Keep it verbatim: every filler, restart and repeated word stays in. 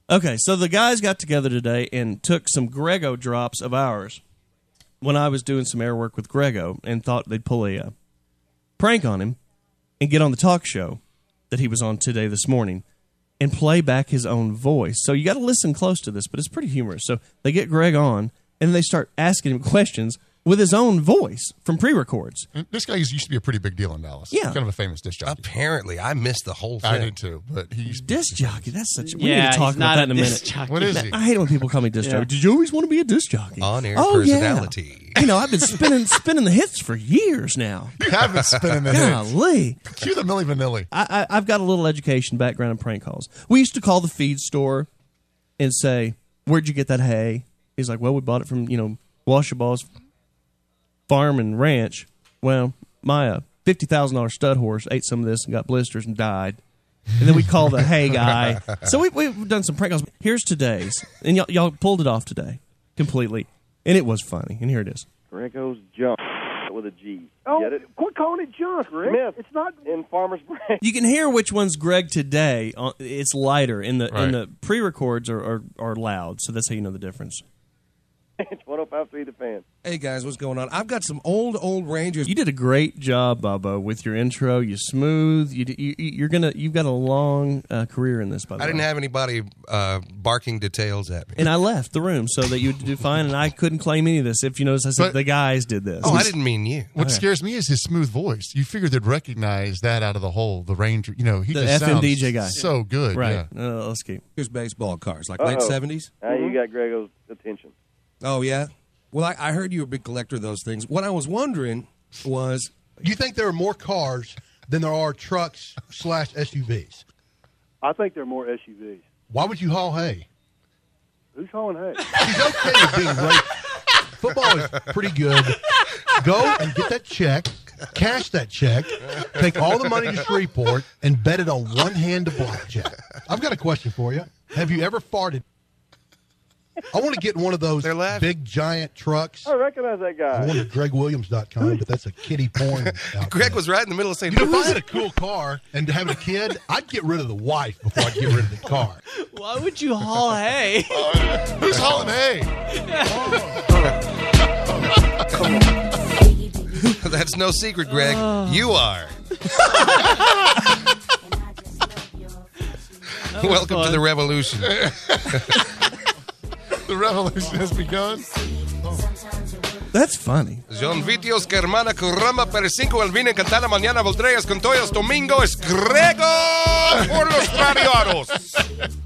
Okay, so the guys got together today and took some Grego drops of ours when I was doing some air work with Grego and thought they'd pull a uh, prank on him and get on the talk show that he was on today this morning and play back his own voice. So you got to listen close to this, but it's pretty humorous. So they get Greg on, and they start asking him questions with his own voice from pre-records. This guy used to be a pretty big deal in Dallas. Yeah. Kind of a famous disc jockey. Apparently. I missed the whole thing. I did too, but he's Disc jockey, that's such a... We Yeah, need to talk he's about not that in a a minute. disc jockey. What is he? I hate it when people call me disc Yeah. jockey. Did you always want to be a disc jockey? On-air oh, personality. Yeah. You know, I've been spinning spinning the hits for years now. You have been spinning the hits. Golly. Cue the Milli Vanilli. I, I, I've got a little education background in prank calls. We used to call the feed store and say, where'd you get that hay? He's like, well, we bought it from, you know, Washaball's farm and ranch. Well, my uh, fifty thousand dollars stud horse ate some of this and got blisters and died. And then we call the hay guy. So we, we've done some prank calls. Here's today's. And y'all, y'all pulled it off today completely. And it was funny. And here it is. Grego's junk with a G. Oh, Get it? quit calling it junk, Rick. Smith. It's not. In Farmer's Branch. You can hear which one's Greg today. Uh, It's lighter. In the Right. in the pre-records are, are, are loud. So that's how you know the difference. It's one oh five three The Fan. Hey, guys, what's going on? I've got some old, old Rangers. You did a great job, Bobo, with your intro. You smooth. You, you you're gonna. You've got a long uh, career in this. By the I way, didn't have anybody uh, barking details at me. and I left the room so that you would do fine, and I couldn't claim any of this. If you notice, I said But- the guys did this. Oh, I didn't mean you. What scares me is his smooth voice. You figured they'd recognize that out of the whole, the Ranger. You know, he The just F M D sounds J guy. so good. Right. Yeah. Uh, let's keep. Here's baseball cards, like Uh-oh. late seventies. Now you got Grego's attention. Oh, yeah? Well, I, I heard you were a big collector of those things. What I was wondering was, You think there are more cars than there are trucks slash S U Vs? I think there are more S U Vs. Why would you haul hay? Who's hauling hay? He's okay with being late. Football is pretty good. Go and get that check, cash that check, take all the money to Shreveport, and bet it on one hand to blackjack. I've got a question for you. Have you ever farted? I want to get one of those They're laughing. big, giant trucks. I recognize that I guy. wanted greg williams dot com, but that's a kiddie porn. outfit. Greg was right in the middle of saying, You know, if I had a cool car and having a kid, I'd get rid of the wife before I'd get rid of the car. Why would you haul hay? Who's hauling hay? that's no secret, Greg. You are. Welcome to fun. the revolution. The revolution has begun. That's funny. John Vitios, que hermana Currama, Percinco, Elvina, Cantana, Mañana, Voltreas, con Toyas, Domingo, es Grego por los Radioaros.